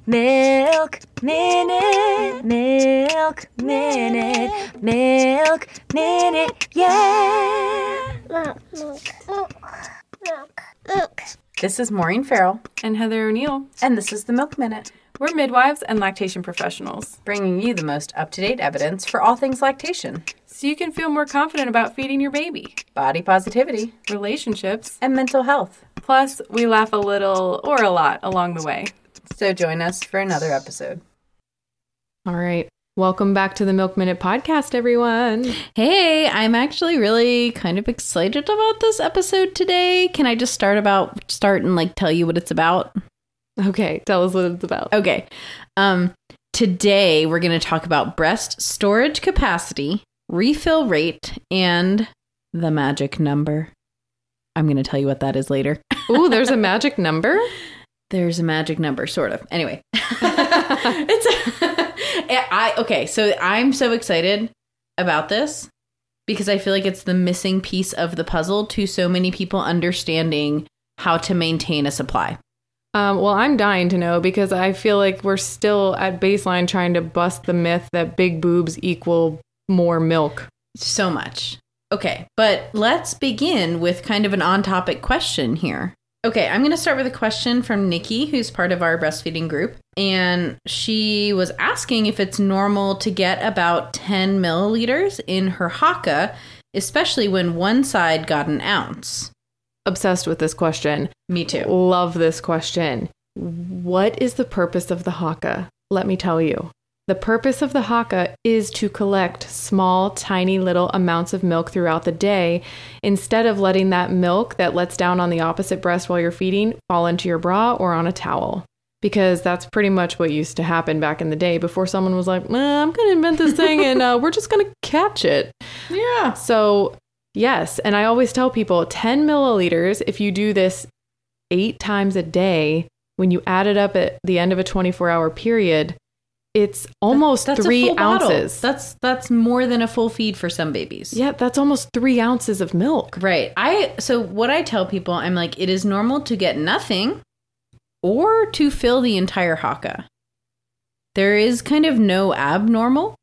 Milk Minute, Milk Minute, Milk Minute, yeah! Milk. This is Maureen Farrell. And Heather O'Neill. And this is the Milk Minute. We're midwives and lactation professionals, bringing you the most up-to-date evidence for all things lactation, so you can feel more confident about feeding your baby, body positivity, relationships, and mental health. Plus, we laugh a little or a lot along the way. So join us for another episode. All right. Welcome back to the Milk Minute podcast, everyone. Hey, I'm actually really kind of excited about this episode today. Can I just start and tell you what it's about? Okay, tell us what it's about. Okay. Today we're going to talk about breast storage capacity, refill rate, and the magic number. I'm going to tell you what that is later. Ooh, there's a magic number? There's a magic number, sort of. Anyway. So I'm so excited about this because I feel like it's the missing piece of the puzzle to so many people understanding how to maintain a supply. Well, I'm dying to know because I feel like we're still at baseline trying to bust the myth that big boobs equal more milk. So much. Okay, but let's begin with kind of an on-topic question here. Okay, I'm going to start with a question from Nikki, who's part of our breastfeeding group. And she was asking if it's normal to get about 10 milliliters in her Haakaa, especially when one side got an ounce. Obsessed with this question. Me too. Love this question. What is the purpose of the Haakaa? Let me tell you. The purpose of the Haakaa is to collect small, tiny little amounts of milk throughout the day instead of letting that milk that lets down on the opposite breast while you're feeding fall into your bra or on a towel. Because that's pretty much what used to happen back in the day before someone was like, I'm going to invent this thing and we're just going to catch it. Yeah. So, yes. And I always tell people 10 milliliters, if you do this 8 times a day, when you add it up at the end of a 24-hour period, it's almost that's 3 ounces. That's more than a full feed for some babies. Yeah, that's almost 3 ounces of milk. Right. So what I tell people, I'm like, it is normal to get nothing or to fill the entire Haakaa. There is kind of no abnormal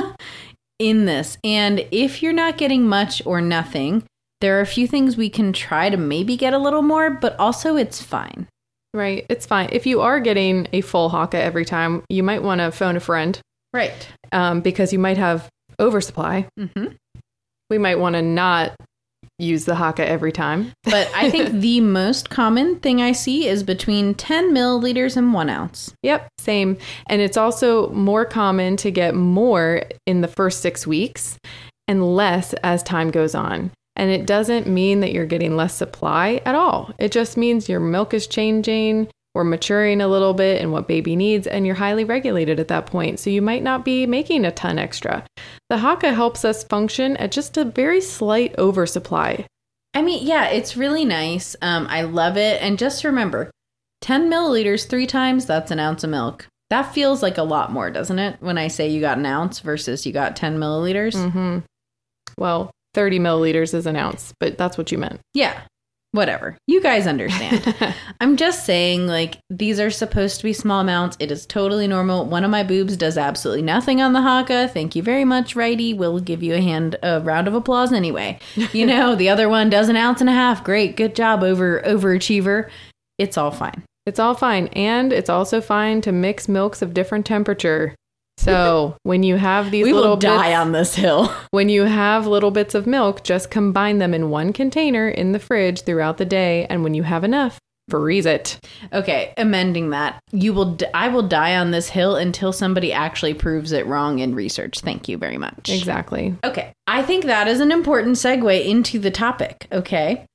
in this. And if you're not getting much or nothing, there are a few things we can try to maybe get a little more, but also it's fine. Right. It's fine. If you are getting a full Haakaa every time, you might want to phone a friend. Right. Because you might have oversupply. Mm-hmm. We might want to not use the Haakaa every time. But I think the most common thing I see is between 10 milliliters and 1 ounce. Yep. Same. And it's also more common to get more in the first 6 weeks and less as time goes on. And it doesn't mean that you're getting less supply at all. It just means your milk is changing or maturing a little bit in what baby needs, and you're highly regulated at that point. So you might not be making a ton extra. The Haakaa helps us function at just a very slight oversupply. I mean, yeah, it's really nice. I love it. And just remember, 10 milliliters 3 times, that's an ounce of milk. That feels like a lot more, doesn't it? When I say you got an ounce versus you got 10 milliliters. Mm-hmm. Well, 30 milliliters is an ounce, but that's what you meant. Yeah, whatever. You guys understand. I'm just saying, these are supposed to be small amounts. It is totally normal. One of my boobs does absolutely nothing on the Haakaa. Thank you very much, righty. We'll give you a round of applause anyway. The other one does 1.5 ounces. Great. Good job, overachiever. It's all fine. It's all fine. And it's also fine to mix milks of different temperature. So when you have these little bits, we will die on this hill. When you have little bits of milk, just combine them in one container in the fridge throughout the day. And when you have enough, freeze it. Okay, amending that. I will die on this hill until somebody actually proves it wrong in research. Thank you very much. Exactly. Okay, I think that is an important segue into the topic. Okay.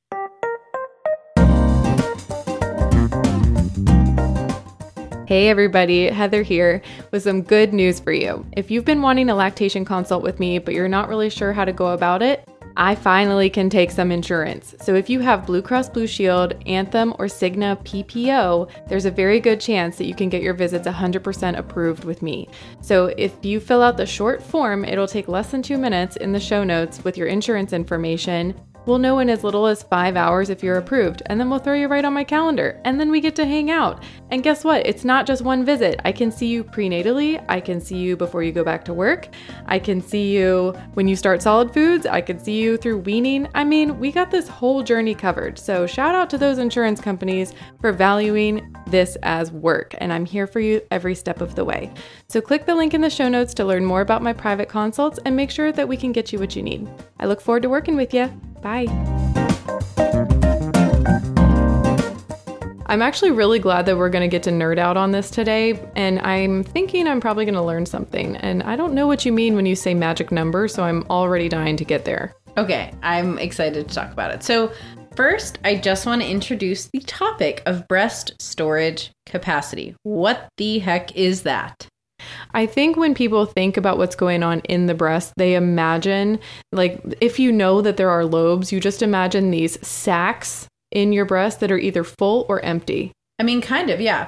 Hey everybody, Heather here with some good news for you. If you've been wanting a lactation consult with me, but you're not really sure how to go about it, I finally can take some insurance. So if you have Blue Cross Blue Shield, Anthem, or Cigna PPO, there's a very good chance that you can get your visits 100% approved with me. So if you fill out the short form, it'll take less than 2 minutes in the show notes with your insurance information, We'll know in as little as 5 hours if you're approved, and then we'll throw you right on my calendar, and then we get to hang out. And guess what? It's not just one visit. I can see you prenatally. I can see you before you go back to work. I can see you when you start solid foods. I can see you through weaning. I mean, we got this whole journey covered. So shout out to those insurance companies for valuing this as work, and I'm here for you every step of the way. So click the link in the show notes to learn more about my private consults and make sure that we can get you what you need. I look forward to working with you. Bye. I'm actually really glad that we're going to get to nerd out on this today, and I'm thinking I'm probably going to learn something. And I don't know what you mean when you say magic number, so I'm already dying to get there. Okay, I'm excited to talk about it. So first, I just want to introduce the topic of breast storage capacity. What the heck is that? I think when people think about what's going on in the breast, they imagine, like, if you know that there are lobes, you just imagine these sacs in your breast that are either full or empty. I mean, kind of, yeah.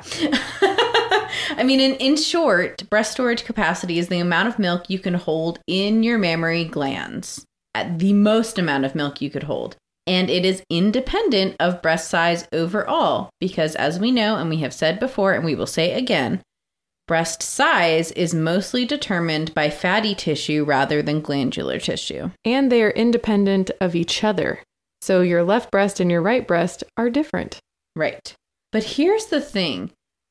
I mean, in short, breast storage capacity is the amount of milk you can hold in your mammary glands, at the most amount of milk you could hold. And it is independent of breast size overall, because as we know, and we have said before, and we will say again, breast size is mostly determined by fatty tissue rather than glandular tissue. And they are independent of each other. So your left breast and your right breast are different. Right. But here's the thing.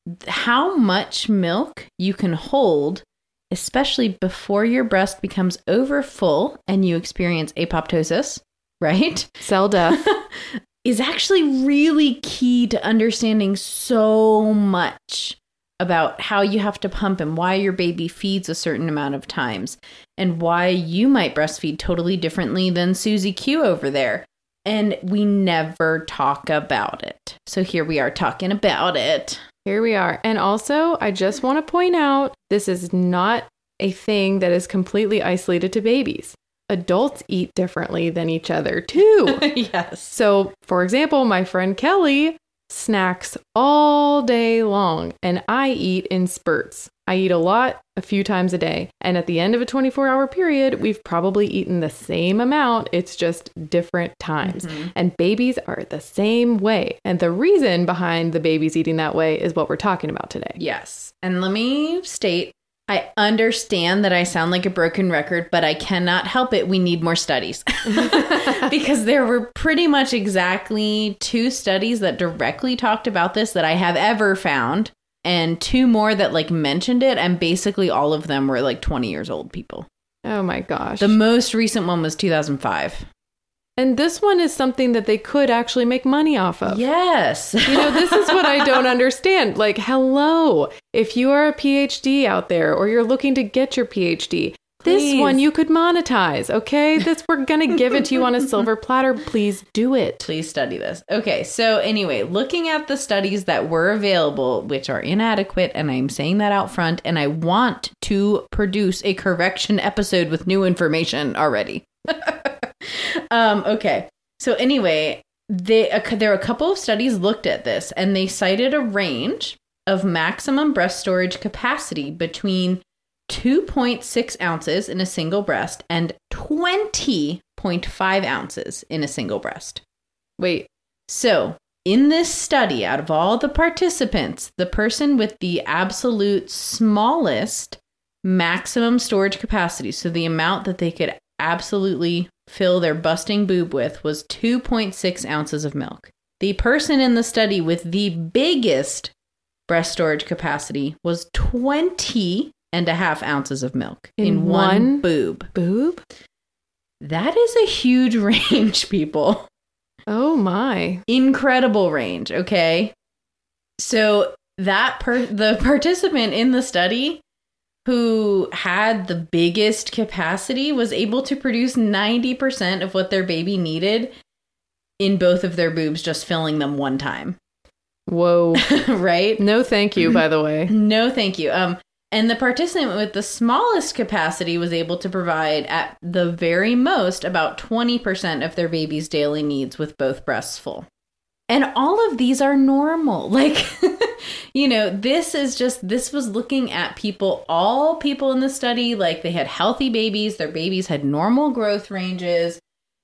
How much milk you can hold, especially before your breast becomes over full and you experience apoptosis, right? Cell death. Is actually really key to understanding so much about how you have to pump and why your baby feeds a certain amount of times and why you might breastfeed totally differently than Susie Q over there. And we never talk about it. So here we are talking about it. Here we are. And also, I just want to point out, this is not a thing that is completely isolated to babies. Adults eat differently than each other too. Yes. So, for example, my friend Kelly snacks all day long, and I eat in spurts. I eat a lot, a few times a day. And at the end of a 24-hour period, we've probably eaten the same amount. It's just different times. Mm-hmm. And babies are the same way. And the reason behind the babies eating that way is what we're talking about today. Yes. And let me state, I understand that I sound like a broken record, but I cannot help it. We need more studies. Because there were pretty much exactly 2 studies that directly talked about this that I have ever found. And 2 more that like mentioned it. And basically all of them were like 20 years old people. Oh my gosh. The most recent one was 2005. And this one is something that they could actually make money off of. Yes. You know, this is what I don't understand. Like, hello, if you are a PhD out there or you're looking to get your PhD, this one you could monetize, okay? We're going to give it to you on a silver platter. Please do it. Please study this. Okay, so anyway, looking at the studies that were available, which are inadequate, and I'm saying that out front, and I want to produce a correction episode with new information already. Okay, so anyway, there are a couple of studies looked at this, and they cited a range of maximum breast storage capacity between 2.6 ounces in a single breast and 20.5 ounces in a single breast. Wait. So, in this study, out of all the participants, the person with the absolute smallest maximum storage capacity, so the amount that they could absolutely fill their busting boob with, was 2.6 ounces of milk. The person in the study with the biggest breast storage capacity was 20.5 ounces of milk in one boob. Boob? That is a huge range, people. Oh my. Incredible range, okay? So the participant in the study who had the biggest capacity was able to produce 90% of what their baby needed in both of their boobs, just filling them one time. Whoa. Right? No thank you, by the way. No thank you. And the participant with the smallest capacity was able to provide at the very most about 20% of their baby's daily needs with both breasts full. And all of these are normal. Like, you know, this was looking at all people in the study, like they had healthy babies, their babies had normal growth ranges.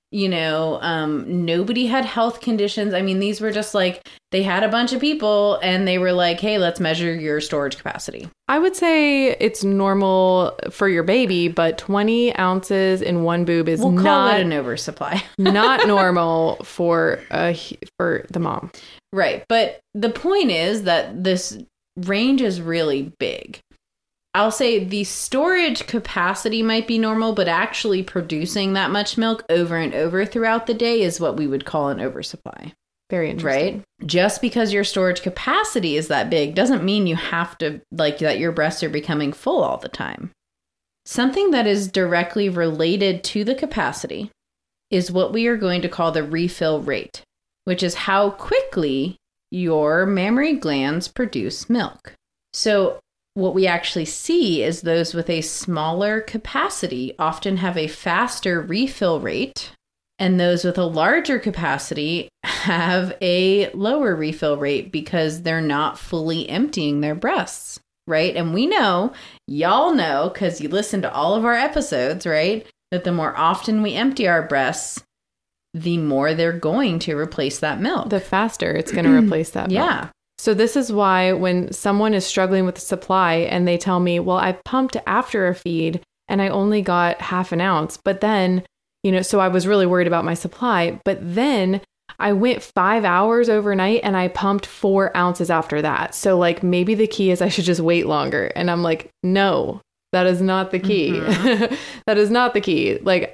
Nobody had health conditions. I mean, these were just like, they had a bunch of people and they were like, hey, let's measure your storage capacity. I would say it's normal for your baby, but 20 ounces in one boob is We'll call not it an oversupply. not normal for the mom. Right. But the point is that this range is really big. I'll say the storage capacity might be normal, but actually producing that much milk over and over throughout the day is what we would call an oversupply. Very interesting. Right? Just because your storage capacity is that big doesn't mean you have to, like, that your breasts are becoming full all the time. Something that is directly related to the capacity is what we are going to call the refill rate, which is how quickly your mammary glands produce milk. So what we actually see is those with a smaller capacity often have a faster refill rate, and those with a larger capacity have a lower refill rate because they're not fully emptying their breasts, right? And we know, y'all know, because you listen to all of our episodes, right, that the more often we empty our breasts, the more they're going to replace that milk. The faster it's going to replace that milk. Yeah. So this is why when someone is struggling with the supply and they tell me, well, I pumped after a feed and I only got half an ounce, but then, so I was really worried about my supply, but then I went 5 hours overnight and I pumped 4 ounces after that. So like maybe the key is I should just wait longer. And I'm like, no, that is not the key. Mm-hmm. That is not the key. Like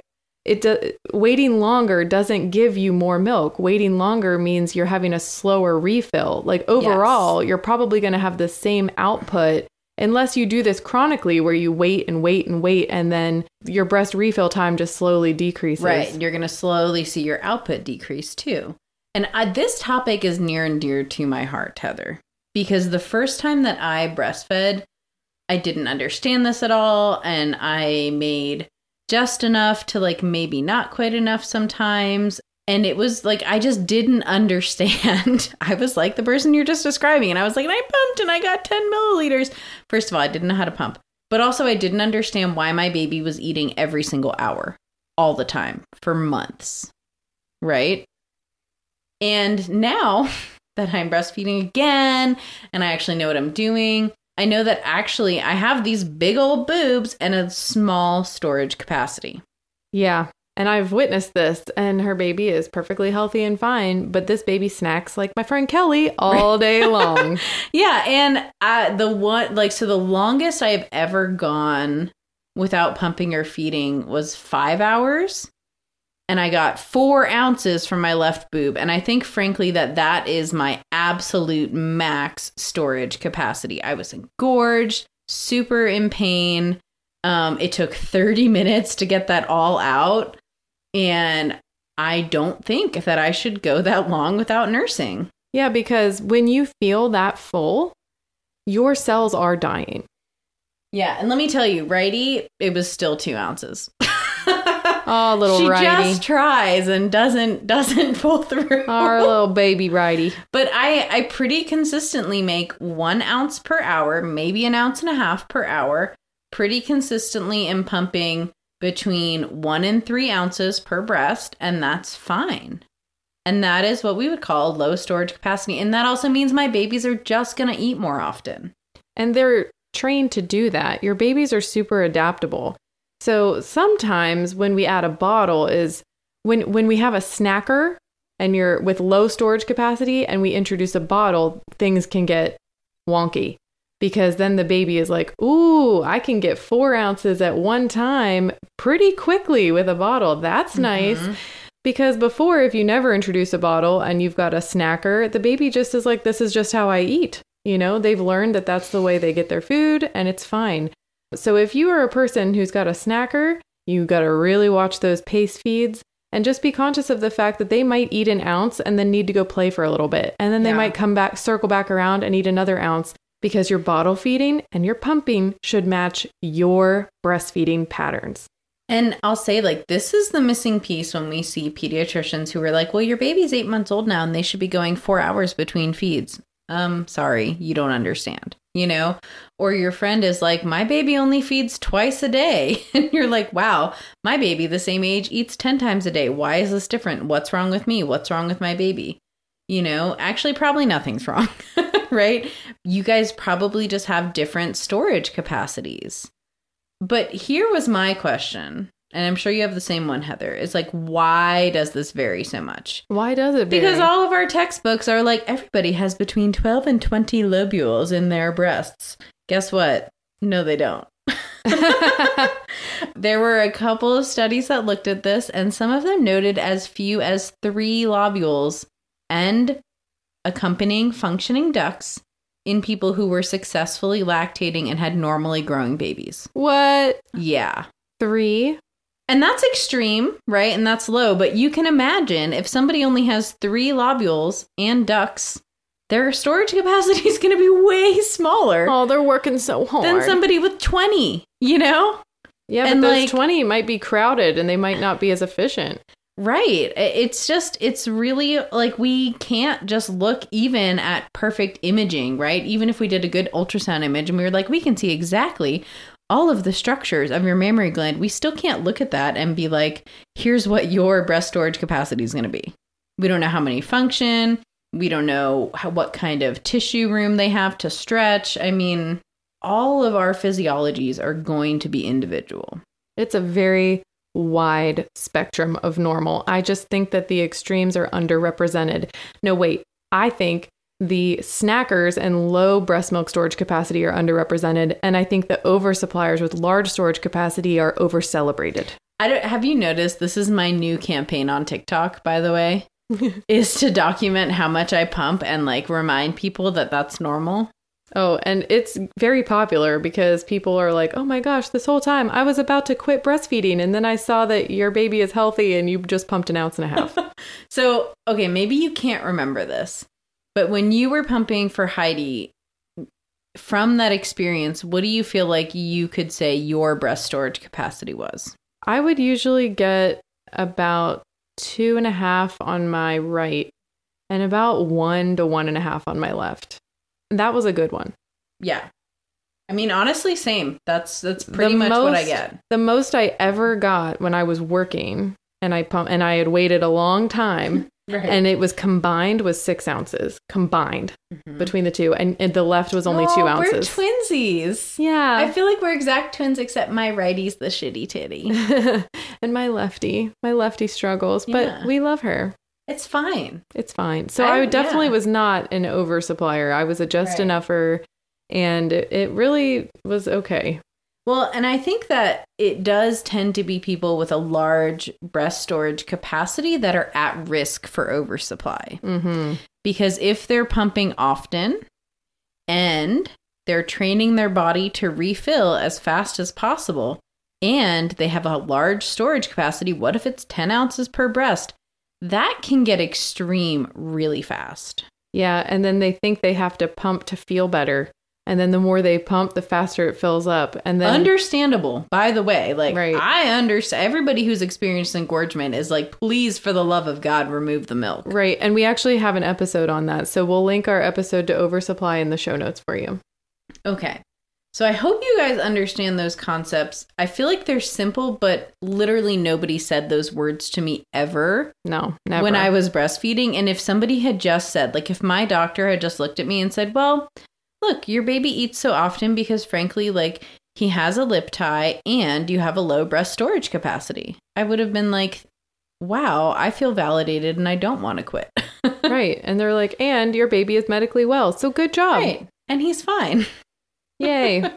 waiting longer doesn't give you more milk. Waiting longer means you're having a slower refill. Like overall, You're probably going to have the same output unless you do this chronically where you wait and wait and wait and then your breast refill time just slowly decreases. Right. You're going to slowly see your output decrease too. And this topic is near and dear to my heart, Heather, because the first time that I breastfed, I didn't understand this at all. And I made just enough to like maybe not quite enough sometimes. And it was like, I just didn't understand. I was like the person you're just describing. And I was like, and I pumped and I got 10 milliliters. First of all, I didn't know how to pump. But also I didn't understand why my baby was eating every single hour all the time for months. Right? And now that I'm breastfeeding again and I actually know what I'm doing, I know that actually I have these big old boobs and a small storage capacity. Yeah. And I've witnessed this, and her baby is perfectly healthy and fine, but this baby snacks like my friend Kelly all day long. Yeah. And the longest I have ever gone without pumping or feeding was 5 hours. And I got 4 ounces from my left boob. And I think, frankly, that is my absolute max storage capacity. I was engorged, super in pain. It took 30 minutes to get that all out. And I don't think that I should go that long without nursing. Yeah, because when you feel that full, your cells are dying. Yeah. And let me tell you, Righty, it was still 2 ounces. Oh, little Righty. She just tries and doesn't pull through. Our little baby Righty. But I pretty consistently make 1 ounce per hour, maybe 1.5 ounces per hour, pretty consistently in pumping between 1 and 3 ounces per breast, and that's fine. And that is what we would call low storage capacity. And that also means my babies are just going to eat more often. And they're trained to do that. Your babies are super adaptable. So sometimes when we add a bottle is when we have a snacker and you're with low storage capacity and we introduce a bottle, things can get wonky because then the baby is like, ooh, I can get 4 ounces at one time pretty quickly with a bottle. That's nice. Because before, if you never introduce a bottle and you've got a snacker, the baby just is like, this is just how I eat. They've learned that that's the way they get their food and it's fine. So if you are a person who's got a snacker, you got to really watch those pace feeds and just be conscious of the fact that they might eat 1 ounce and then need to go play for a little bit. And then they might come back, circle back around and eat another ounce because your bottle feeding and your pumping should match your breastfeeding patterns. And I'll say, this is the missing piece when we see pediatricians who are like, well, your baby's 8 months old now and they should be going 4 hours between feeds. Sorry, you don't understand. Or your friend is like, my baby only feeds twice a day. And you're like, wow, my baby the same age eats 10 times a day. Why is this different? What's wrong with me? What's wrong with my baby? Actually, probably nothing's wrong, right? You guys probably just have different storage capacities. But here was my question, and I'm sure you have the same one, Heather. It's like, why does this vary so much? Why does it vary? Because all of our textbooks are like, everybody has between 12 and 20 lobules in their breasts. Guess what? No, they don't. There were a couple of studies that looked at this, and some of them noted as few as 3 lobules and accompanying functioning ducts in people who were successfully lactating and had normally growing babies. What? Yeah. 3? And that's extreme, right? And that's low. But you can imagine if somebody only has 3 lobules and ducts, their storage capacity is going to be way smaller. Oh, they're working so hard. Than somebody with 20, Yeah, and but those 20 might be crowded and they might not be as efficient. Right. It's really like we can't just look even at perfect imaging, right? Even if we did a good ultrasound image and we were like, we can see exactly all of the structures of your mammary gland, we still can't look at that and be like, here's what your breast storage capacity is going to be. We don't know how many function. We don't know what kind of tissue room they have to stretch. I mean, all of our physiologies are going to be individual. It's a very wide spectrum of normal. I just think that the extremes are underrepresented. No, wait. I think the snackers and low breast milk storage capacity are underrepresented. And I think the oversuppliers with large storage capacity are over-celebrated. Have you noticed, this is my new campaign on TikTok, by the way, is to document how much I pump and like remind people that that's normal. Oh, and it's very popular because people are like, oh my gosh, this whole time I was about to quit breastfeeding and then I saw that your baby is healthy and you just pumped 1.5 ounces. So, okay, maybe you can't remember this, but when you were pumping for Heidi, from that experience, what do you feel like you could say your breast storage capacity was? I would usually get about 2.5 on my right and about 1 to 1.5 on my left. That was a good one. Yeah. I mean, honestly, same. That's pretty much what I get. The most I ever got when I was working and I had waited a long time right. And it was combined was 6 ounces combined between the two. And the left was only 2 ounces. We're twinsies. Yeah. I feel like we're exact twins, except my righty's the shitty titty. And my lefty struggles, but we love her. It's fine. It's fine. So I definitely was not an oversupplier. I was a just enougher, and it really was okay. Well, and I think that it does tend to be people with a large breast storage capacity that are at risk for oversupply. Mm-hmm. Because if they're pumping often and they're training their body to refill as fast as possible, and they have a large storage capacity, what if it's 10 ounces per breast? That can get extreme really fast. Yeah, and then they think they have to pump to feel better. And then the more they pump, the faster it fills up. And then understandable, by the way. Like, right. I understand. Everybody who's experienced engorgement is like, please, for the love of God, remove the milk. Right. And we actually have an episode on that. So we'll link our episode to oversupply in the show notes for you. Okay. So I hope you guys understand those concepts. I feel like they're simple, but literally nobody said those words to me ever. No, never. When I was breastfeeding. And if somebody had just said, like if my doctor had just looked at me and said, well, look, your baby eats so often because frankly, like he has a lip tie and you have a low breast storage capacity. I would have been like, wow, I feel validated and I don't want to quit. Right. And they're like, and your baby is medically well. So good job. Right. And he's fine. Yay.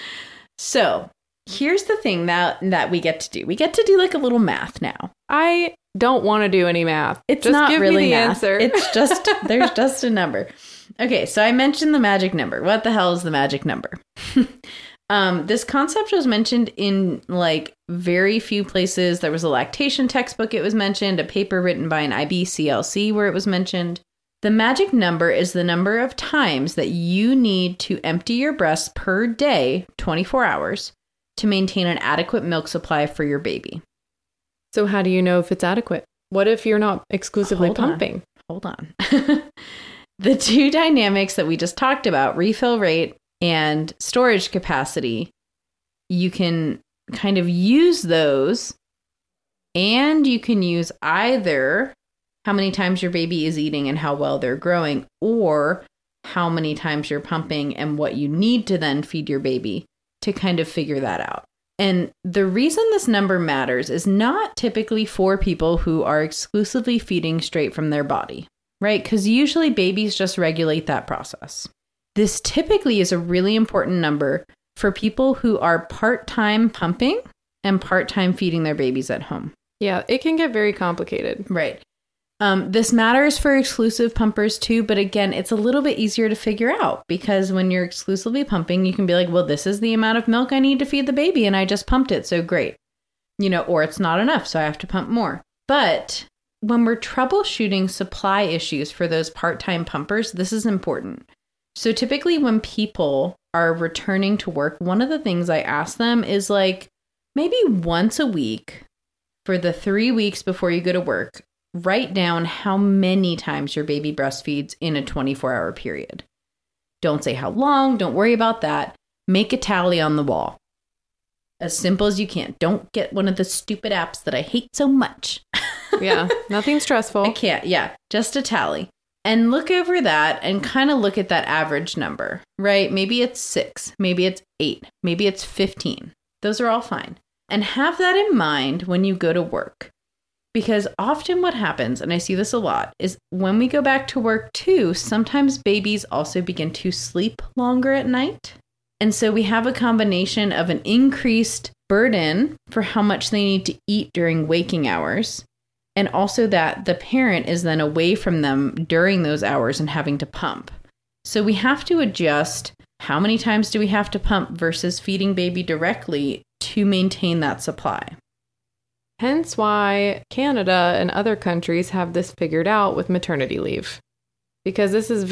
So here's the thing that we get to do. We get to do like a little math now. I don't want to do any math. It's just not give really me the math. answer. It's just, there's just a number. Okay, so I mentioned the magic number. What the hell is the magic number? This concept was mentioned in like very few places. There was a lactation textbook it was mentioned, a paper written by an IBCLC where it was mentioned. The magic number is the number of times that you need to empty your breast per day, 24 hours, to maintain an adequate milk supply for your baby. So how do you know if it's adequate? What if you're not exclusively pumping? Hold on. The two dynamics that we just talked about, refill rate and storage capacity, you can kind of use those, and you can use either how many times your baby is eating and how well they're growing, or how many times you're pumping and what you need to then feed your baby to kind of figure that out. And the reason this number matters is not typically for people who are exclusively feeding straight from their body, right? Because usually babies just regulate that process. This typically is a really important number for people who are part-time pumping and part-time feeding their babies at home. Yeah, it can get very complicated. Right. This matters for exclusive pumpers too, but again, it's a little bit easier to figure out because when you're exclusively pumping, you can be like, well, this is the amount of milk I need to feed the baby and I just pumped it, so great. Or it's not enough, so I have to pump more. But when we're troubleshooting supply issues for those part-time pumpers, this is important. So typically when people are returning to work, one of the things I ask them is like maybe once a week for the 3 weeks before you go to work, write down how many times your baby breastfeeds in a 24-hour period. Don't say how long. Don't worry about that. Make a tally on the wall. As simple as you can. Don't get one of the stupid apps that I hate so much. Yeah, nothing stressful. I can't. Yeah, just a tally. And look over that and kind of look at that average number, right? Maybe it's 6. Maybe it's 8. Maybe it's 15. Those are all fine. And have that in mind when you go to work. Because often what happens, and I see this a lot, is when we go back to work too, sometimes babies also begin to sleep longer at night. And so we have a combination of an increased burden for how much they need to eat during waking hours, and also that the parent is then away from them during those hours and having to pump. So we have to adjust how many times do we have to pump versus feeding baby directly to maintain that supply. Hence why Canada and other countries have this figured out with maternity leave. Because this is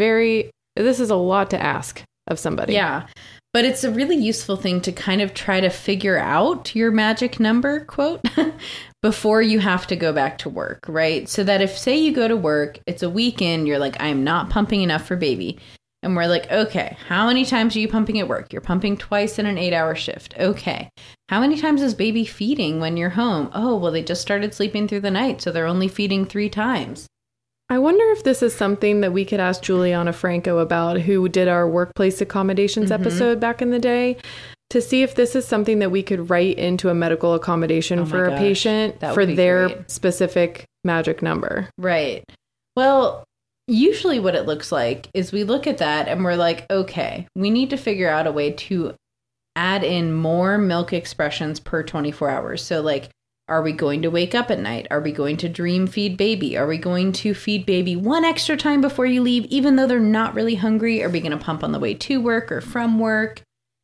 a lot to ask of somebody. Yeah, but it's a really useful thing to kind of try to figure out your magic number, quote, before you have to go back to work, right? So that if, say you go to work, it's a weekend, you're like, I'm not pumping enough for baby. And we're like, okay, how many times are you pumping at work? You're pumping twice in an 8-hour shift. Okay. How many times is baby feeding when you're home? Oh, well, they just started sleeping through the night, so they're only feeding 3 times. I wonder if this is something that we could ask Juliana Franco about, who did our workplace accommodations episode back in the day, to see if this is something that we could write into a medical accommodation for a patient for their specific magic number. Right. Well, usually what it looks like is we look at that and we're like, okay, we need to figure out a way to add in more milk expressions per 24 hours. So like, are we going to wake up at night? Are we going to dream feed baby? Are we going to feed baby one extra time before you leave, even though they're not really hungry? Are we going to pump on the way to work or from work?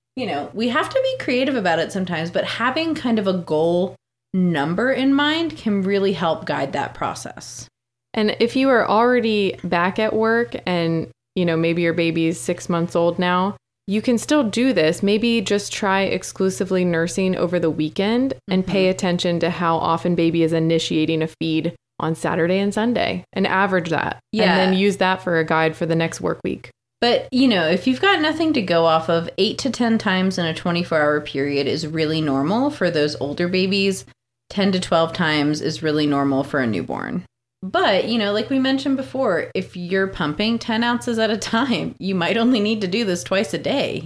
We have to be creative about it sometimes, but having kind of a goal number in mind can really help guide that process. And if you are already back at work and, maybe your baby's 6 months old now, you can still do this. Maybe just try exclusively nursing over the weekend and pay attention to how often baby is initiating a feed on Saturday and Sunday and average that. Yeah. And then use that for a guide for the next work week. But, if you've got nothing to go off of, 8 to 10 times in a 24-hour period is really normal for those older babies. 10 to 12 times is really normal for a newborn. But, like we mentioned before, if you're pumping 10 ounces at a time, you might only need to do this twice a day,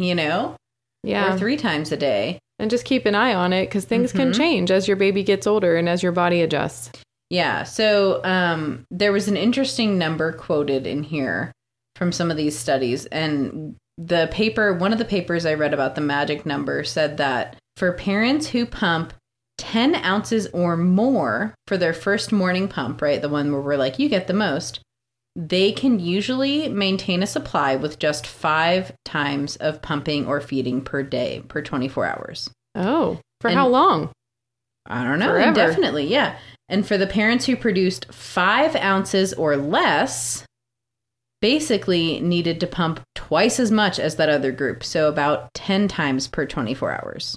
Yeah. Or 3 times a day. And just keep an eye on it because things can change as your baby gets older and as your body adjusts. Yeah. So there was an interesting number quoted in here from some of these studies. And one of the papers I read about the magic number said that for parents who pump 10 ounces or more for their first morning pump, right? The one where we're like, you get the most. They can usually maintain a supply with just 5 times of pumping or feeding per day, per 24 hours. Oh, how long? I don't know. Forever. Indefinitely, yeah. And for the parents who produced 5 ounces or less, basically needed to pump twice as much as that other group. So about 10 times per 24 hours.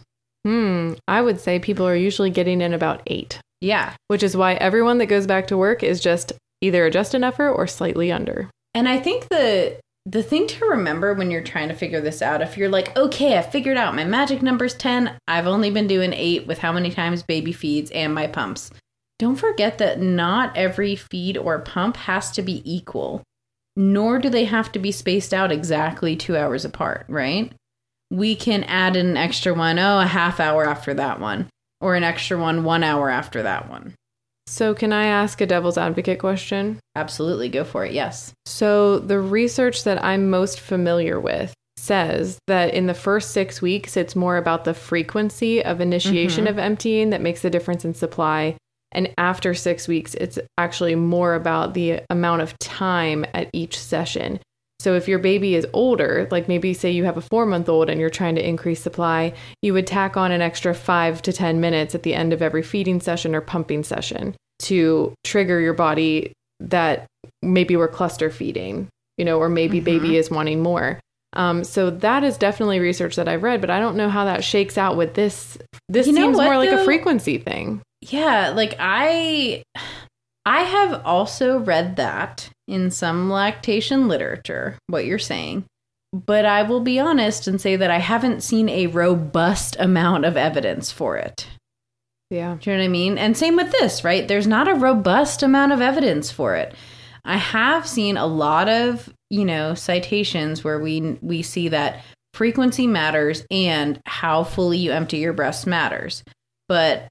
I would say people are usually getting in about 8. Yeah. Which is why everyone that goes back to work is just either a just enougher or slightly under. And I think the the thing to remember when you're trying to figure this out, if you're like, okay, I figured out my magic number's 10, I've only been doing 8 with how many times baby feeds and my pumps. Don't forget that not every feed or pump has to be equal, nor do they have to be spaced out exactly 2 hours apart, right? We can add in an extra one, a half hour after that one, or an extra one 1 hour after that one. So can I ask a devil's advocate question? Absolutely. Go for it. Yes. So the research that I'm most familiar with says that in the first 6 weeks, it's more about the frequency of initiation of emptying that makes the difference in supply. And after 6 weeks, it's actually more about the amount of time at each session. So if your baby is older, like maybe say you have a 4-month-old and you're trying to increase supply, you would tack on an extra 5 to 10 minutes at the end of every feeding session or pumping session to trigger your body that maybe we're cluster feeding, or maybe baby is wanting more. So that is definitely research that I've read, but I don't know how that shakes out with this. This seems more like a frequency thing. Yeah, like I have also read that in some lactation literature, what you're saying. But I will be honest and say that I haven't seen a robust amount of evidence for it. Yeah. Do you know what I mean? And same with this, right? There's not a robust amount of evidence for it. I have seen a lot of, citations where we see that frequency matters and how fully you empty your breast matters. But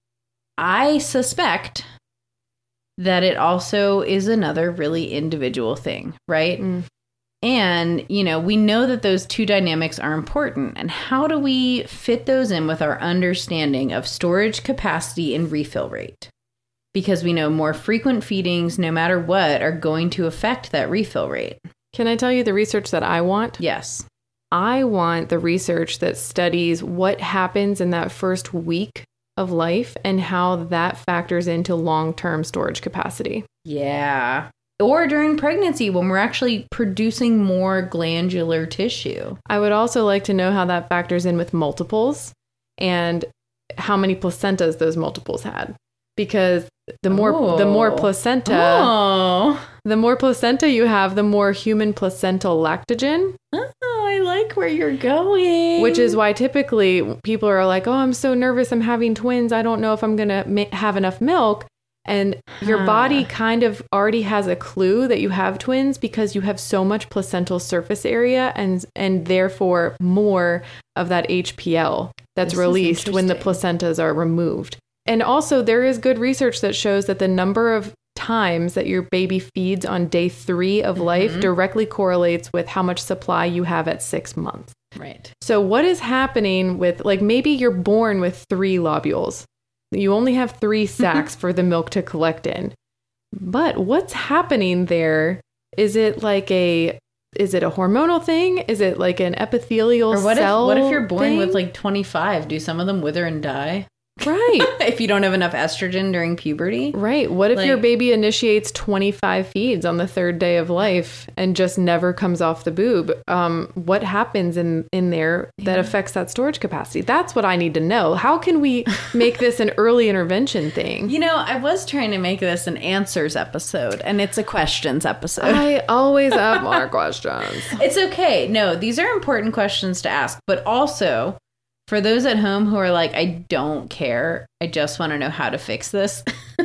I suspect that it also is another really individual thing, right? And, we know that those two dynamics are important. And how do we fit those in with our understanding of storage capacity and refill rate? Because we know more frequent feedings, no matter what, are going to affect that refill rate. Can I tell you the research that I want? Yes. I want the research that studies what happens in that first week of life and how that factors into long-term storage capacity. Yeah. Or during pregnancy when we're actually producing more glandular tissue. I would also like to know how that factors in with multiples and how many placentas those multiples had. Because the more placenta, the more placenta you have, the more human placental lactogen. Oh, I like where you're going. Which is why typically people are like, oh, I'm so nervous. I'm having twins. I don't know if I'm going to have enough milk. And your body kind of already has a clue that you have twins because you have so much placental surface area and therefore more of that HPL that's released when the placentas are removed. And also there is good research that shows that the number of times that your baby feeds on day 3 of life directly correlates with how much supply you have at 6 months. Right. So what is happening with, like, maybe you're born with 3 lobules. You only have 3 sacs for the milk to collect in. But what's happening there? Is it a hormonal thing? Is it like an epithelial cell? What if you're born thing? with like 25? Do some of them wither and die? Right. If you don't have enough estrogen during puberty? Right. What if your baby initiates 25 feeds on the 3rd day of life and just never comes off the boob? What happens in there that affects that storage capacity? That's what I need to know. How can we make this an early intervention thing? I was trying to make this an answers episode, and it's a questions episode. I always have more questions. It's okay. No, these are important questions to ask, but also for those at home who are like, I don't care, I just want to know how to fix this.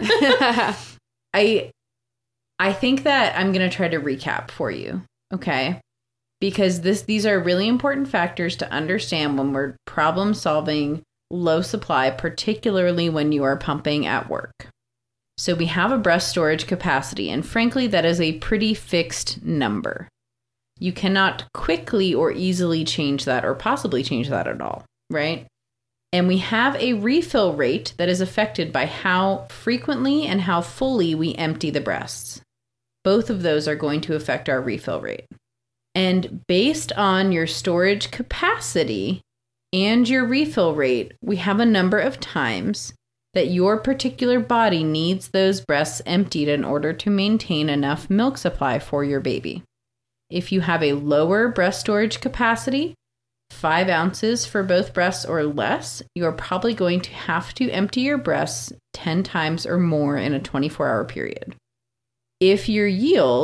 I think that I'm going to try to recap for you, okay? Because these are really important factors to understand when we're problem solving low supply, particularly when you are pumping at work. So we have a breast storage capacity, and frankly, that is a pretty fixed number. You cannot quickly or easily change that or possibly change that at all. Right? And we have a refill rate that is affected by how frequently and how fully we empty the breasts. Both of those are going to affect our refill rate. And based on your storage capacity and your refill rate, we have a number of times that your particular body needs those breasts emptied in order to maintain enough milk supply for your baby. If you have a lower breast storage capacity, 5 ounces for both breasts or less, you are probably going to have to empty your breasts 10 times or more in a 24-hour period. If your yield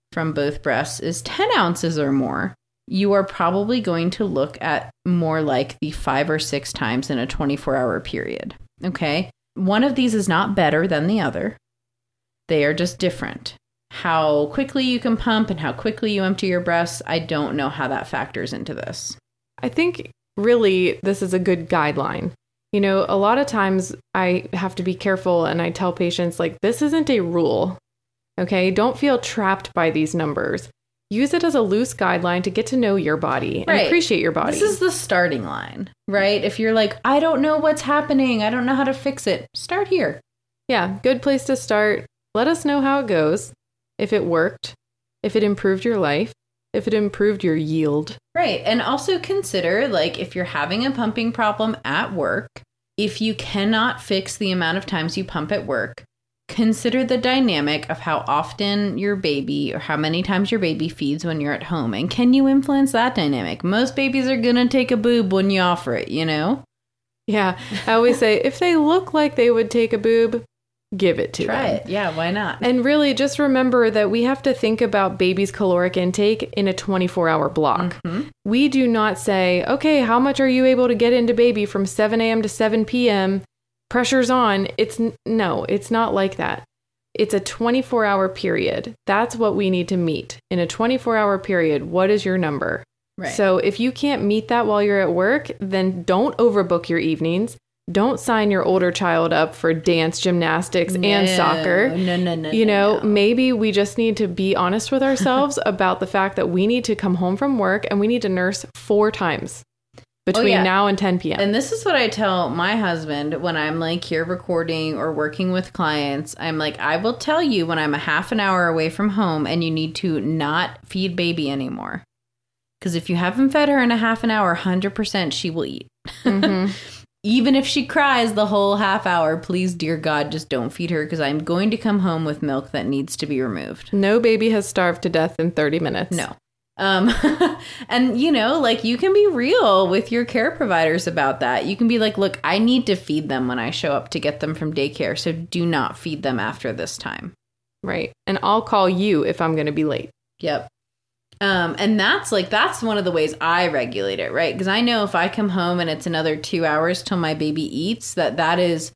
from both breasts is 10 ounces or more, you are probably going to look at more like the 5 or 6 times in a 24-hour period. Okay? One of these is not better than the other. They are just different. How quickly you can pump and how quickly you empty your breasts, I don't know how that factors into this. I think really this is a good guideline. You know, a lot of times I have to be careful and I tell patients, like, this isn't a rule. Okay? Don't feel trapped by these numbers. Use it as a loose guideline to get to know your body and appreciate your body. This is the starting line, right? If you're like, I don't know what's happening, I don't know how to fix it, start here. Yeah, good place to start. Let us know how it goes. If it worked, if it improved your life, if it improved your yield. Right. And also consider, like, if you're having a pumping problem at work, if you cannot fix the amount of times you pump at work, consider the dynamic of how often your baby or how many times your baby feeds when you're at home. And can you influence that dynamic? Most babies are going to take a boob when you offer it, you know? Yeah. I always say, if they look like they would take a boob, give it to them. Try it. Yeah, why not? And really just remember that we have to think about baby's caloric intake in a 24-hour block. Mm-hmm. We do not say, okay, how much are you able to get into baby from 7 a.m. to 7 p.m.? Pressure's on. It's not like that. It's a 24-hour period. That's what we need to meet. In a 24-hour period, what is your number? Right. So if you can't meet that while you're at work, then don't overbook your evenings. Don't sign your older child up for dance, gymnastics, and soccer. No. You know, maybe we just need to be honest with ourselves about the fact that we need to come home from work and we need to nurse 4 times between now and 10 p.m. And this is what I tell my husband when I'm like here recording or working with clients. I'm like, I will tell you when I'm a half an hour away from home and you need to not feed baby anymore. Because if you haven't fed her in a half an hour, 100% she will eat. Mm-hmm. Even if she cries the whole half hour, please, dear God, just don't feed her because I'm going to come home with milk that needs to be removed. No baby has starved to death in 30 minutes. No. And, you know, like you can be real with your care providers about that. You can be like, look, I need to feed them when I show up to get them from daycare. So do not feed them after this time. Right. And I'll call you if I'm going to be late. Yep. And that's one of the ways I regulate it, right? Because I know if I come home and it's another 2 hours till my baby eats, that is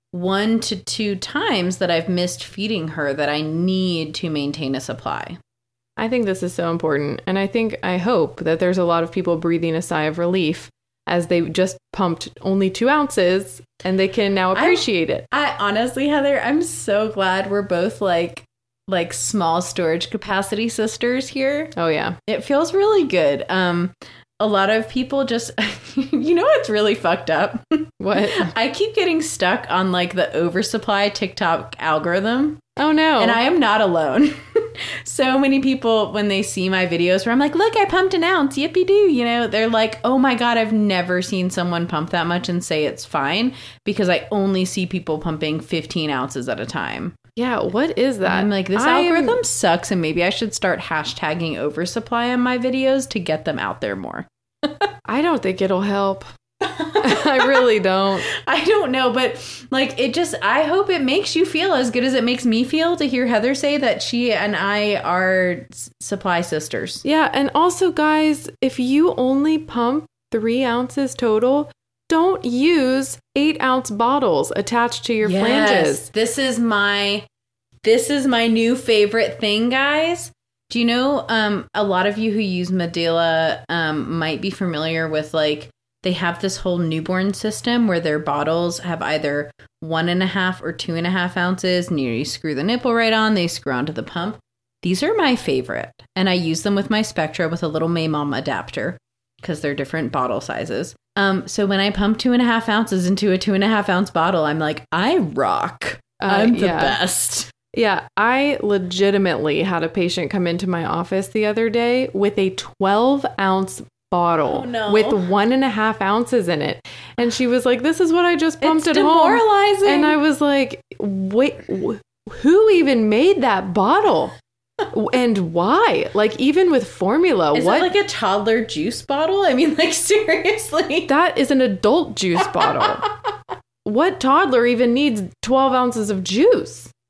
1 to 2 times that I've missed feeding her that I need to maintain a supply. I think this is so important. And I hope that there's a lot of people breathing a sigh of relief as they just pumped only 2 ounces and they can now appreciate it. I honestly, Heather, I'm so glad we're both like small storage capacity sisters here. Oh, yeah. It feels really good. A lot of people just, you know what's really fucked up? What? I keep getting stuck on like the oversupply TikTok algorithm. Oh, no. And I am not alone. So many people, when they see my videos where I'm like, look, I pumped an ounce, yippee-doo, you know, they're like, oh my God, I've never seen someone pump that much and say it's fine because I only see people pumping 15 ounces at a time. Yeah, what is that? I'm like, this algorithm sucks and maybe I should start hashtagging oversupply on my videos to get them out there more. I don't think it'll help. I really don't. I don't know, but like I hope it makes you feel as good as it makes me feel to hear Heather say that she and I are supply sisters. Yeah, and also guys, if you only pump 3 ounces total, don't use 8-ounce bottles attached to your flanges. This is my new favorite thing, guys. Do you know, a lot of you who use Medela might be familiar with like, they have this whole newborn system where their bottles have either 1.5 or 2.5 ounces. And you screw the nipple right on, they screw onto the pump. These are my favorite. And I use them with my Spectra with a little Maymom adapter because they're different bottle sizes. So when I pump 2.5 ounces into a 2.5 ounce bottle, I'm like, I rock. I'm the best. Yeah, I legitimately had a patient come into my office the other day with a 12-ounce bottle with 1.5 ounces in it. And she was like, this is what I just pumped at home. Demoralizing. And I was like, wait, who even made that bottle? And why? Like, even with formula, is it like a toddler juice bottle? I mean, like, seriously. That is an adult juice bottle. What toddler even needs 12 ounces of juice?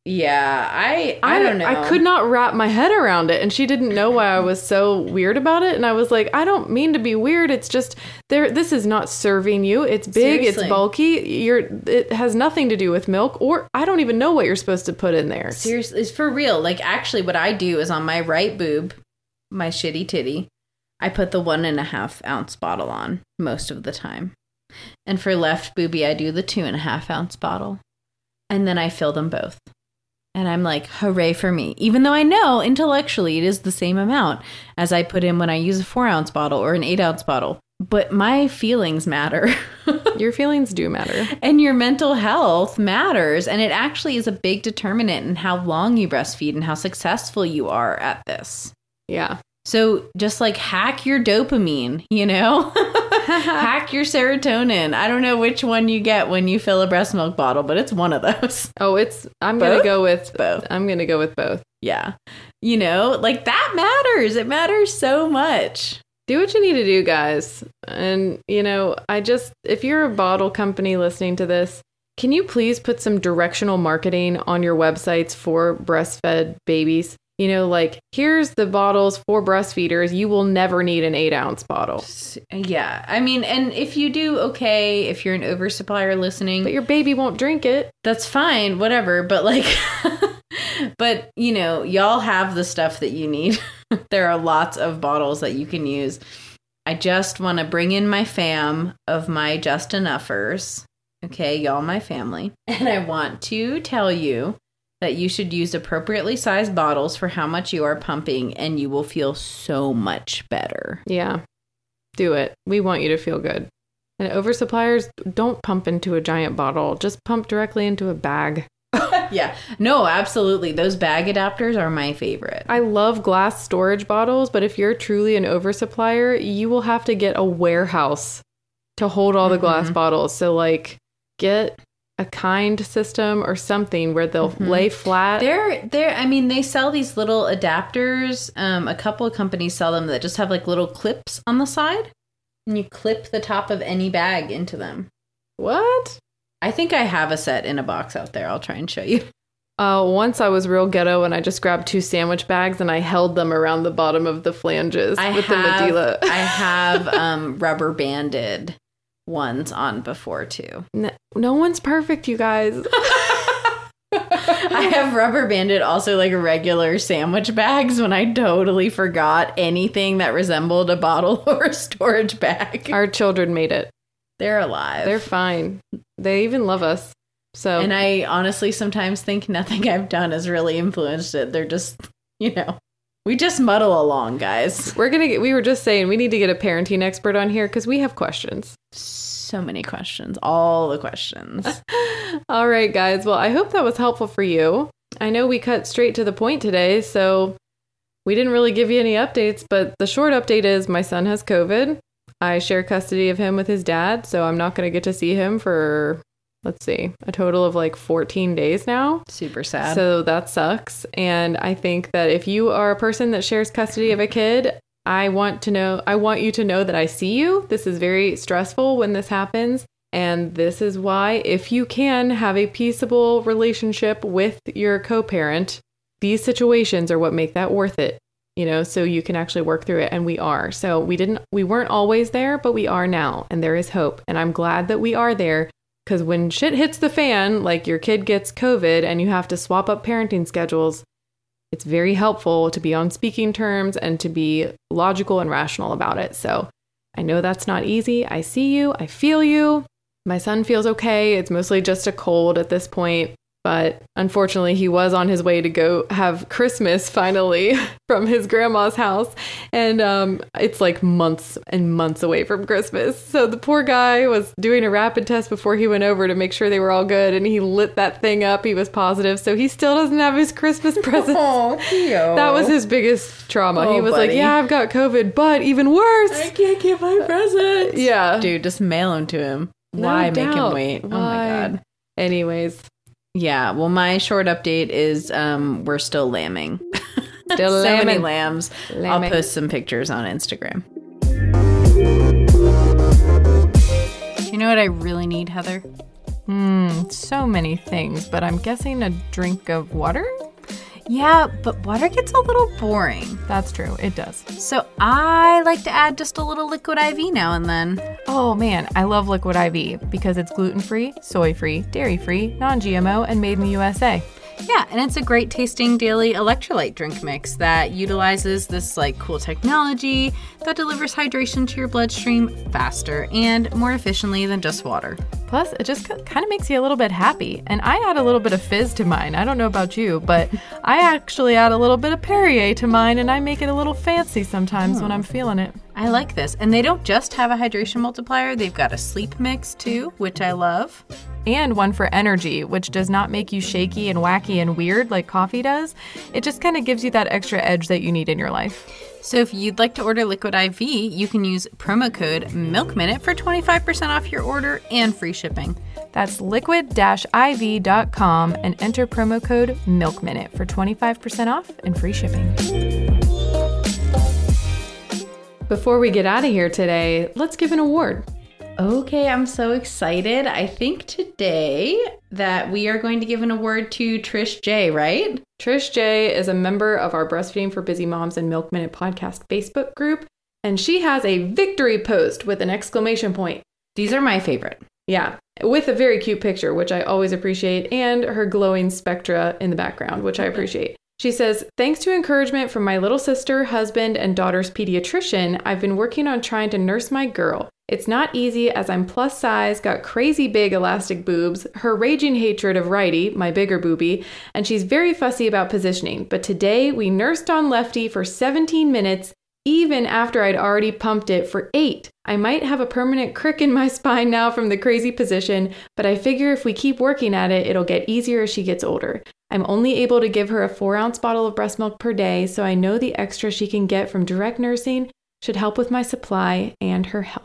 Yeah, I don't know. I could not wrap my head around it, and she didn't know why I was so weird about it. And I was like, I don't mean to be weird. It's just this is not serving you. It's big. Seriously. It's bulky. It has nothing to do with milk, or I don't even know what you're supposed to put in there. Seriously, it's for real. Like, actually, what I do is on my right boob, my shitty titty, I put the 1.5 ounce bottle on most of the time. And for left boobie, I do the 2.5 ounce bottle. And then I fill them both. And I'm like, hooray for me. Even though I know intellectually it is the same amount as I put in when I use a 4 ounce bottle or an 8 ounce bottle. But my feelings matter. Your feelings do matter. And your mental health matters. And it actually is a big determinant in how long you breastfeed and how successful you are at this. Yeah. So just like hack your dopamine, you know? Hack your serotonin. I don't know which one you get when you fill a breast milk bottle, but it's one of those. Oh, I'm going to go with both. I'm going to go with both. Yeah. You know, like that matters. It matters so much. Do what you need to do, guys. And, you know, if you're a bottle company listening to this, can you please put some directional marketing on your websites for breastfed babies? You know, like, here's the bottles for breastfeeders. You will never need an 8 ounce bottle. Yeah. I mean, and if you do, okay, if you're an oversupplier listening. But your baby won't drink it. That's fine, whatever. But like, but you know, y'all have the stuff that you need. There are lots of bottles that you can use. I just want to bring in my fam of my just enoughters. Okay, y'all, my family. And I want to tell you that you should use appropriately sized bottles for how much you are pumping, and you will feel so much better. Yeah, do it. We want you to feel good. And oversuppliers, don't pump into a giant bottle. Just pump directly into a bag. Yeah, no, absolutely. Those bag adapters are my favorite. I love glass storage bottles, but if you're truly an oversupplier, you will have to get a warehouse to hold all the glass bottles. So like, get a kind system or something where they'll lay flat. I mean, they sell these little adapters. A couple of companies sell them that just have like little clips on the side, and you clip the top of any bag into them. What? I think I have a set in a box out there. I'll try and show you. Once I was real ghetto and I just grabbed 2 sandwich bags and I held them around the bottom of the flanges the Medela. I have rubber banded ones on before too. No one's perfect, you guys. I have rubber banded also like regular sandwich bags when I totally forgot anything that resembled a bottle or a storage bag. Our children made it. They're alive. They're fine. They even love us. So, and I honestly sometimes think nothing I've done has really influenced it. They're just, you know, we just muddle along, guys. We were just saying we need to get a parenting expert on here because we have questions. So many questions. All the questions. All right, guys. Well, I hope that was helpful for you. I know we cut straight to the point today, so we didn't really give you any updates, but the short update is my son has COVID. I share custody of him with his dad, so I'm not going to get to see him for, let's see, a total of like 14 days now. Super sad. So that sucks. And I think that if you are a person that shares custody of a kid, I want you to know that I see you. This is very stressful when this happens. And this is why, if you can have a peaceable relationship with your co-parent, these situations are what make that worth it, you know, so you can actually work through it. And we are. So we weren't always there, but we are now. And there is hope. And I'm glad that we are there, because when shit hits the fan, like your kid gets COVID and you have to swap up parenting schedules, it's very helpful to be on speaking terms and to be logical and rational about it. So I know that's not easy. I see you. I feel you. My son feels okay. It's mostly just a cold at this point. But unfortunately, he was on his way to go have Christmas finally from his grandma's house. And it's like months and months away from Christmas. So the poor guy was doing a rapid test before he went over to make sure they were all good. And he lit that thing up. He was positive. So he still doesn't have his Christmas present. Oh, Theo. That was his biggest trauma. Oh, he was buddy. like, yeah, I've got COVID, but even worse. I can't get my presents. Yeah. Dude, just mail them to him. No Why make him doubt. wait? Why? Oh my God. Anyways. Yeah, well, my short update is we're still lambing. Still So many lambing. lambs. Lambing. I'll post some pictures on Instagram. You know what I really need, Heather? So many things, but I'm guessing a drink of water? Yeah, but water gets a little boring. That's true, it does. So I like to add just a little Liquid IV now and then. Oh man, I love Liquid IV because it's gluten-free, soy-free, dairy-free, non-GMO, and made in the USA. Yeah, and it's a great tasting daily electrolyte drink mix that utilizes this cool technology that delivers hydration to your bloodstream faster and more efficiently than just water. Plus, it just kind of makes you a little bit happy. And I add a little bit of fizz to mine. I don't know about you, but I actually add a little bit of Perrier to mine, and I make it a little fancy sometimes when I'm feeling it. I like this. And they don't just have a hydration multiplier. They've got a sleep mix too, which I love. And one for energy, which does not make you shaky and wacky and weird like coffee does. It just kind of gives you that extra edge that you need in your life. So if you'd like to order Liquid IV, you can use promo code MILKMINUTE for 25% off your order and free shipping. That's liquid-iv.com and enter promo code MILKMINUTE for 25% off and free shipping. Before we get out of here today, let's give an award. Okay, I'm so excited. I think today that we are going to give an award to Trish J, right? Trish J is a member of our Breastfeeding for Busy Moms and Milk Minute podcast Facebook group, and she has a victory post with an exclamation point. These are my favorite. Yeah, with a very cute picture, which I always appreciate, and her glowing spectra in the background, which I appreciate. She says, thanks to encouragement from my little sister, husband, and daughter's pediatrician, I've been working on trying to nurse my girl. It's not easy as I'm plus size, got crazy big elastic boobs, her raging hatred of righty, my bigger boobie, and she's very fussy about positioning. But today we nursed on lefty for 17 minutes, even after I'd already pumped it for 8. I might have a permanent crick in my spine now from the crazy position, but I figure if we keep working at it, it'll get easier as she gets older. I'm only able to give her a 4-ounce bottle of breast milk per day, so I know the extra she can get from direct nursing should help with my supply and her health.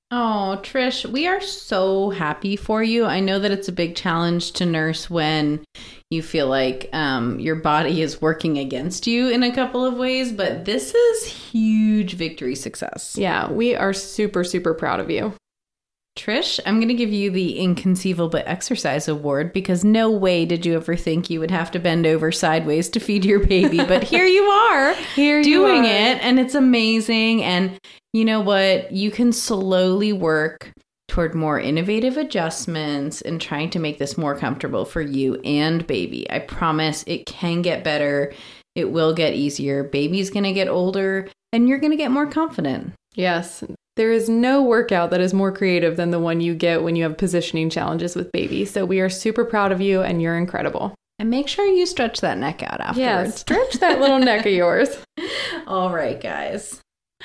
Oh, Trish, we are so happy for you. I know that it's a big challenge to nurse when you feel like your body is working against you in a couple of ways, but this is huge victory success. Yeah, we are super, super proud of you. Trish, I'm going to give you the Inconceivable Exercise Award because no way did you ever think you would have to bend over sideways to feed your baby. But here you are doing it, and it's amazing. And you know what? You can slowly work toward more innovative adjustments and trying to make this more comfortable for you and baby. I promise it can get better. It will get easier. Baby's going to get older, and you're going to get more confident. Yes. There is no workout that is more creative than the one you get when you have positioning challenges with baby. So we are super proud of you and you're incredible. And make sure you stretch that neck out afterwards. Yeah, stretch that little neck of yours. All right, guys.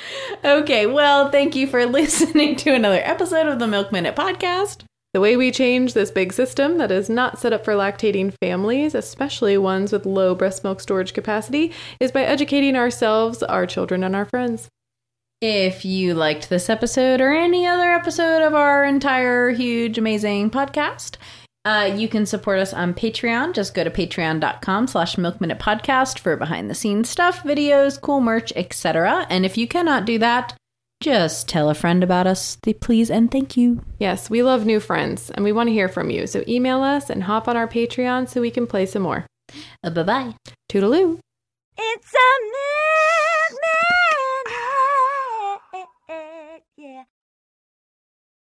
Okay, well, thank you for listening to another episode of the Milk Minute Podcast. The way we change this big system that is not set up for lactating families, especially ones with low breast milk storage capacity, is by educating ourselves, our children, and our friends. If you liked this episode or any other episode of our entire huge, amazing podcast, you can support us on Patreon. Just go to patreon.com/milkminutepodcast for behind the scenes stuff, videos, cool merch, etc. And if you cannot do that, just tell a friend about us, please, and thank you. Yes, we love new friends and we want to hear from you. So email us and hop on our Patreon so we can play some more. Bye-bye. Toodaloo. It's a